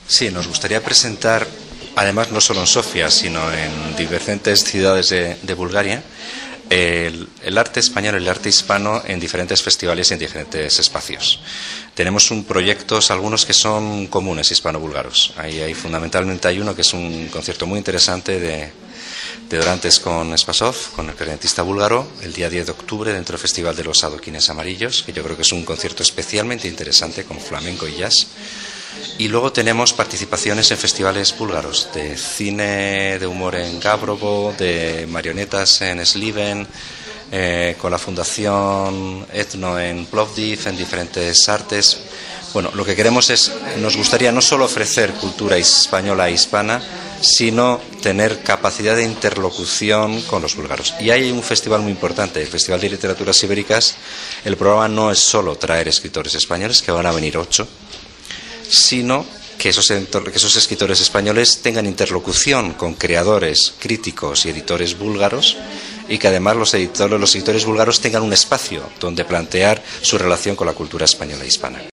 Sí, nos gustaría presentar, además no solo en Sofía, sino en diferentes ciudades de Bulgaria, el arte español, el arte hispano en diferentes festivales y en diferentes espacios. Tenemos proyectos, algunos que son comunes hispano-búlgaros. Fundamentalmente hay uno que es un concierto muy interesante de Dorantes con Spasov, con el clarinetista búlgaro, el día 10 de octubre dentro del Festival de los Adoquines Amarillos, que yo creo que es un concierto especialmente interesante con flamenco y jazz. Y luego tenemos participaciones en festivales búlgaros de cine de humor en Gabrovo, de marionetas en Sliven, con la Fundación Etno en Plovdiv, en diferentes artes. Bueno, lo que queremos nos gustaría no solo ofrecer cultura española e hispana, sino tener capacidad de interlocución con los búlgaros. Y hay un festival muy importante, el Festival de Literaturas Ibéricas. El programa no es solo traer escritores españoles, que van a venir 8, sino que esos escritores españoles tengan interlocución con creadores, críticos y editores búlgaros, y que además los editores búlgaros tengan un espacio donde plantear su relación con la cultura española e hispana.